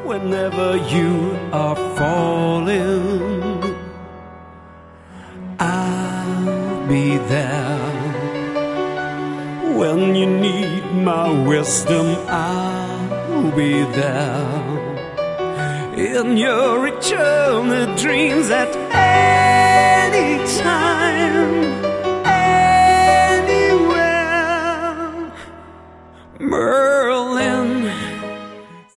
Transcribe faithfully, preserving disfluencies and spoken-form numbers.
whenever you are falling, I'll be there. When you need my wisdom, I'll be there. In your eternal dreams at any time,